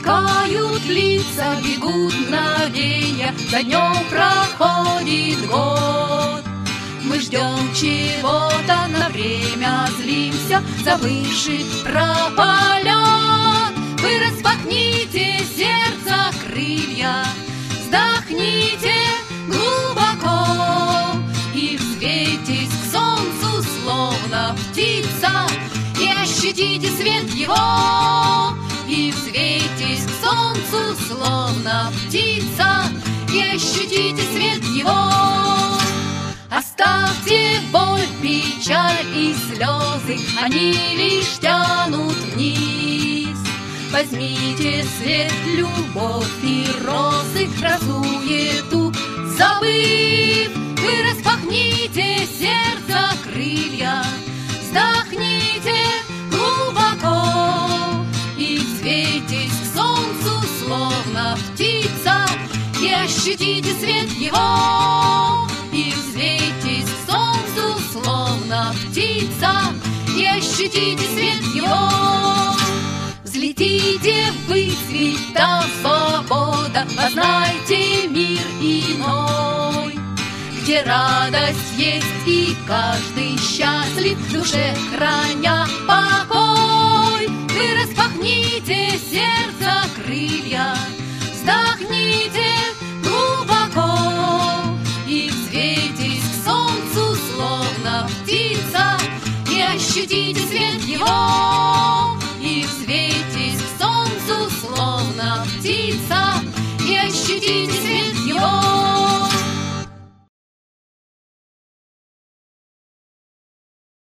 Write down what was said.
Мелькают лица, бегут мгновенья, за днем проходит год. Мы ждем чего-то, на время злимся, забывши про полет. Вы распахните сердце крылья, вздохните глубоко и взвейтесь к солнцу, словно птица, и ощутите свет его. И взвейтесь к солнцу, словно птица, и ощутите свет его. Оставьте боль, печаль и слезы, они лишь тянут вниз. Возьмите свет, любовь и розы, про суету забыв. Вы распахните сердце крылья, вздохните глубоко и взвейтесь к солнцу, словно птица, и ощутите свет его. И взвейтесь к солнцу, словно птица, и ощутите свет его. Взлетите ввысь, ведь там свобода, познайте мир иной, где радость есть и каждый счастлив, в душе храня покой. Вы распахните сердце крылья, вздохните глубоко и взвейтесь к солнцу, словно птица, и ощутите свет его. И взвейтесь к солнцу, словно птица, и ощутите свет